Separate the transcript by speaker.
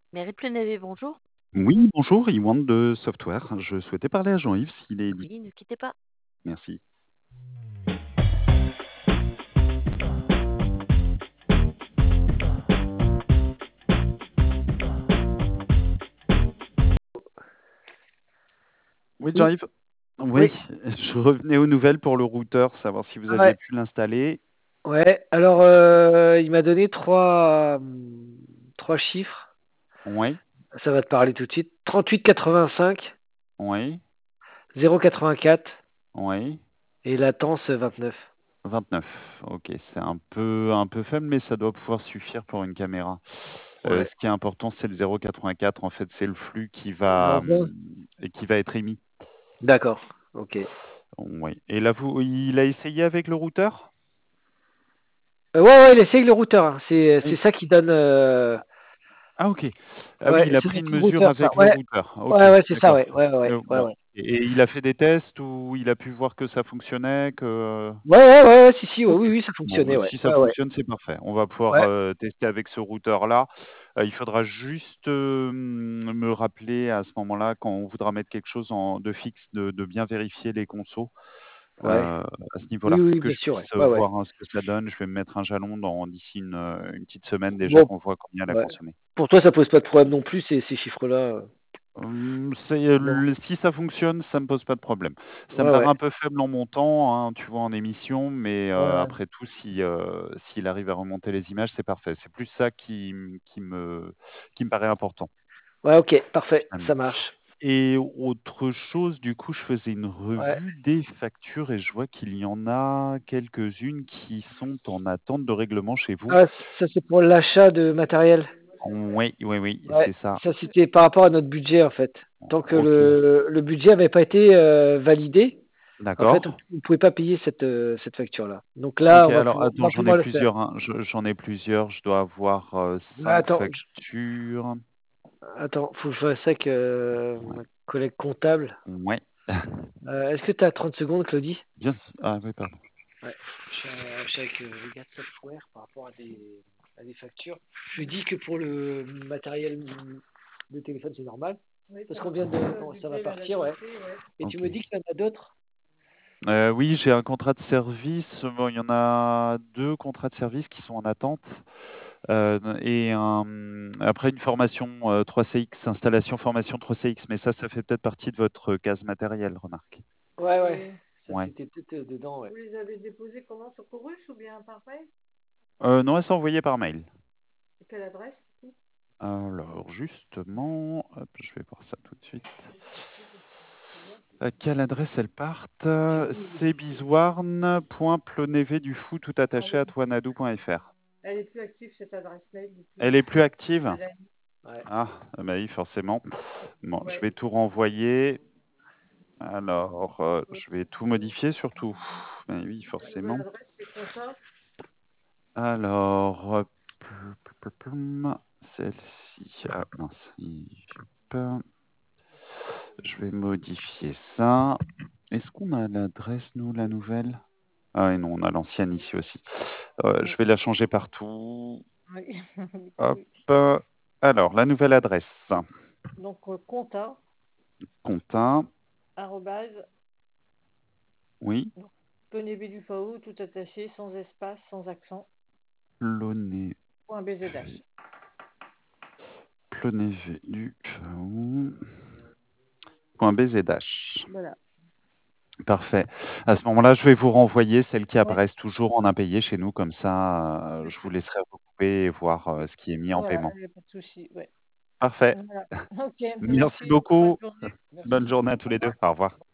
Speaker 1: Mairie de Plonévé, bonjour.
Speaker 2: Oui, bonjour, Iwan de Software. Je souhaitais parler à Jean-Yves s'il est
Speaker 1: Oui, ne quittez pas.
Speaker 2: Merci. Oui,
Speaker 3: Oui,
Speaker 2: Jean-Yves.
Speaker 3: oui,
Speaker 2: Oui, je revenais aux nouvelles pour le routeur, savoir si vous aviez
Speaker 3: ouais,
Speaker 2: pu l'installer.
Speaker 3: ouais. Alors, il m'a donné trois chiffres.
Speaker 2: Oui,
Speaker 3: Ça va te parler tout de suite. 38,85,
Speaker 2: oui,
Speaker 3: 0,84
Speaker 2: oui.
Speaker 3: et latence 29.
Speaker 2: 29. Ok, c'est un peu faible, mais ça doit pouvoir suffire pour une caméra.
Speaker 3: Ouais.
Speaker 2: Ce qui est important, c'est le 0,84. En fait, c'est le flux
Speaker 3: L'envoi.
Speaker 2: qui va être émis.
Speaker 3: D'accord. Ok.
Speaker 2: Oui. Et là, il a essayé avec le routeur?
Speaker 3: Ouais, ouais, il essaye le routeur, hein. C'est
Speaker 2: Oui.
Speaker 3: ça qui donne.
Speaker 2: Ah OK. Ah oui,
Speaker 3: Ouais,
Speaker 2: il a
Speaker 3: c'est
Speaker 2: pris
Speaker 3: le
Speaker 2: une
Speaker 3: tout
Speaker 2: mesure
Speaker 3: routeur, ça.
Speaker 2: avec le
Speaker 3: Ouais,
Speaker 2: routeur. OK,
Speaker 3: ouais, ouais, c'est ça.
Speaker 2: d'accord.
Speaker 3: Ouais, ouais, ouais, ouais,
Speaker 2: Ouais
Speaker 3: ouais.
Speaker 2: et il a fait des tests où il a pu voir que ça fonctionnait, que
Speaker 3: Ouais, ouais, ouais, ouais, si, si, ouais,
Speaker 2: OK.
Speaker 3: oui, oui, ça
Speaker 2: Bon,
Speaker 3: fonctionnait,
Speaker 2: bah,
Speaker 3: ouais.
Speaker 2: si ça
Speaker 3: Ouais, ouais,
Speaker 2: fonctionne, c'est parfait. On va pouvoir,
Speaker 3: ouais,
Speaker 2: tester avec ce routeur-là. Il faudra juste, me rappeler à ce moment-là, quand on voudra mettre quelque chose de fixe, de bien vérifier les consos,
Speaker 3: ouais.
Speaker 2: à ce niveau-là,
Speaker 3: Oui, oui,
Speaker 2: que
Speaker 3: bien
Speaker 2: je
Speaker 3: sûr, ouais.
Speaker 2: puisse,
Speaker 3: Ouais, ouais.
Speaker 2: voir, hein, ce que ça donne. Je vais me mettre un jalon d'ici une petite semaine déjà
Speaker 3: Bon,
Speaker 2: qu'on voit combien elle a
Speaker 3: ouais.
Speaker 2: consommé.
Speaker 3: Pour toi, ça pose pas de problème non plus, ces chiffres-là. Non.
Speaker 2: Si ça fonctionne, ça me pose pas de problème. Ça me
Speaker 3: Ouais,
Speaker 2: paraît
Speaker 3: ouais.
Speaker 2: un peu faible en montant, hein, tu vois, en émission, mais
Speaker 3: Ouais,
Speaker 2: après tout, s'il arrive à remonter les images, c'est parfait. C'est plus ça qui me paraît important,
Speaker 3: ouais, ok, parfait,
Speaker 2: finalement.
Speaker 3: ça marche.
Speaker 2: Et autre chose, du coup, je faisais une
Speaker 3: Ouais.
Speaker 2: revue des factures et je vois qu'il y en a quelques-unes qui sont en attente de règlement chez vous.
Speaker 3: Ah, ça c'est pour l'achat de matériel.
Speaker 2: Oui, oui, oui,
Speaker 3: Ouais,
Speaker 2: c'est ça.
Speaker 3: ça c'était par rapport à notre budget en fait. Tant que
Speaker 2: OK,
Speaker 3: le budget n'avait pas été validé, en fait, on
Speaker 2: d'accord.
Speaker 3: ne pouvait pas payer cette facture-là. Donc là,
Speaker 2: OK, alors
Speaker 3: on
Speaker 2: attends,
Speaker 3: va
Speaker 2: j'en ai
Speaker 3: pouvoir le faire.
Speaker 2: plusieurs, hein. J'en ai plusieurs. Je dois avoir
Speaker 3: Ah,
Speaker 2: 5
Speaker 3: attends,
Speaker 2: factures.
Speaker 3: attends, faut que je vois ça avec
Speaker 2: Ouais.
Speaker 3: ma collègue comptable.
Speaker 2: Ouais.
Speaker 3: Est-ce que tu as 30 secondes, Claudie?
Speaker 2: Bien. Ah oui, pardon.
Speaker 3: Ouais. Je suis avec le gars de software par rapport à des factures. Je lui dis que pour le matériel de téléphone, c'est normal. Oui, parce qu'on vient de. Bon, ça va partir, ouais. Et tu me
Speaker 2: OK.
Speaker 3: dis qu'il y en a d'autres?
Speaker 2: Oui, j'ai un contrat de service. Bon, il y en a 2 contrats de service qui sont en attente, et après une formation, 3CX, installation formation 3CX, mais ça fait peut-être partie de votre case matériel, remarque.
Speaker 3: Ouais, ouais. Ça,
Speaker 2: Ouais.
Speaker 3: c'était peut-être dedans, ouais.
Speaker 1: Vous les avez déposés comment, sur Chorus ou bien par mail?
Speaker 2: Non, elles sont envoyées par mail.
Speaker 1: Et quelle adresse, du coup?
Speaker 2: Alors justement, hop, je vais voir ça tout de suite. À quelle adresse elles partent? C'est bizwarn.plonévé tout
Speaker 1: Ah
Speaker 2: attaché
Speaker 1: oui.
Speaker 2: à toinadou.fr.
Speaker 1: Elle est plus active, cette adresse mail, depuis
Speaker 2: Elle est plus active?
Speaker 1: Madame.
Speaker 3: Ouais.
Speaker 2: Ah, bah oui, forcément. Bon, je
Speaker 1: Ouais.
Speaker 2: vais tout renvoyer. Alors, je vais tout modifier surtout. Bah oui,
Speaker 1: La nouvelle
Speaker 2: forcément.
Speaker 1: adresse, c'est compta.
Speaker 2: Alors, celle-ci. Ah mince, hop. Je vais modifier ça. Est-ce qu'on a l'adresse, nous, la nouvelle? Ah oui, non, on a l'ancienne ici aussi. Je vais la changer partout.
Speaker 1: Oui.
Speaker 2: Hop.
Speaker 1: Oui.
Speaker 2: Alors, la nouvelle adresse.
Speaker 1: Donc, compta,
Speaker 2: Compta.
Speaker 1: arrobase,
Speaker 2: Oui.
Speaker 1: donc, Plonévé du FAO, tout attaché, sans espace, sans accent,
Speaker 2: Ploné,
Speaker 1: point BZH.
Speaker 2: Plonévé du Faou. Point BZH.
Speaker 1: Voilà.
Speaker 2: Parfait. À ce moment-là, je vais vous renvoyer celle qui
Speaker 1: Ouais.
Speaker 2: apparaissent toujours en impayé chez nous. Comme ça, je vous
Speaker 1: D'accord.
Speaker 2: laisserai recouper et voir ce qui est mis en
Speaker 1: Voilà,
Speaker 2: paiement.
Speaker 1: il n'y a pas de souci. Ouais.
Speaker 2: Parfait.
Speaker 1: Voilà. Ok,
Speaker 2: Merci
Speaker 1: merci. Bonne
Speaker 2: beaucoup.
Speaker 1: journée.
Speaker 2: Bonne
Speaker 1: Merci.
Speaker 2: journée à tous
Speaker 1: Au
Speaker 2: les deux.
Speaker 1: revoir.
Speaker 2: Au revoir.